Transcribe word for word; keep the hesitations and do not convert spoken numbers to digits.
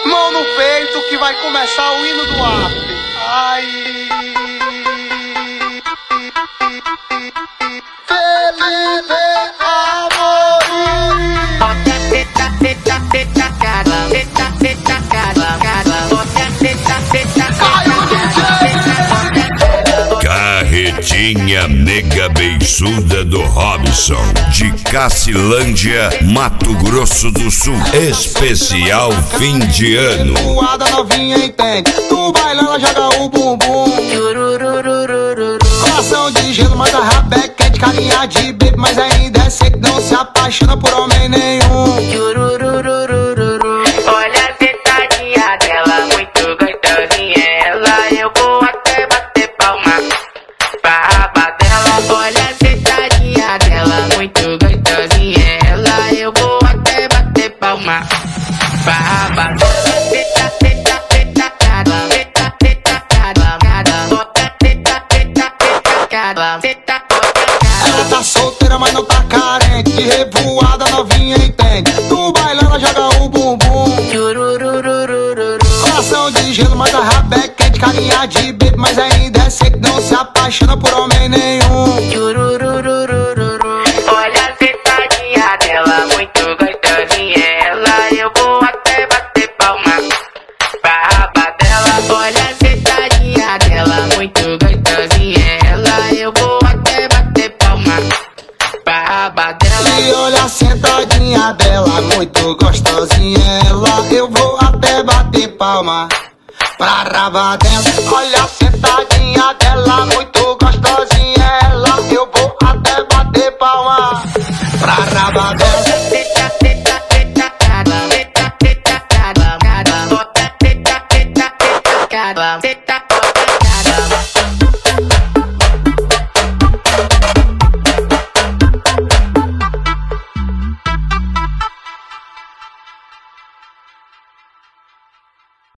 Mão no peito que vai começar o hino do after. Ai. Felipe Carretinha nega beiçuda do Robson, de Cacilândia, Mato Grosso do Sul. Especial fim de ano. Voada novinha entende, tu baila, ela joga o bumbum. Coração de gelo, mas a rabeca é de carinha de bebê, mas ainda é seco, não se apaixona por homem nenhum. Olha a sentadinha dela, muito gostosinha ela, eu vou até bater palma pra raba dela. Olha a sentadinha dela, muito gostosinha ela, eu vou até bater palma pra raba dela. Ela tá solteira, mas não tá carente, de revoada novinha entende, tu baila, ela joga o bumbum. Coração de gelo, mas a rabeca é de carinha de bebê, mas ainda é seco, não se apaixona por homem nenhum. Olha a sentadinha dela, muito gostosinha ela, eu vou até bater palma pra raba dela. Olha a sentadinha dela, muito gostosinha ela, eu vou até bater palma pra raba dela. E olha a sentadinha dela, muito gostosinha ela, eu vou até bater palma pra raba dela. Olha a sentadinha dela, muito gostosinha ela, eu vou até bater palma pra raba dela. Ela tá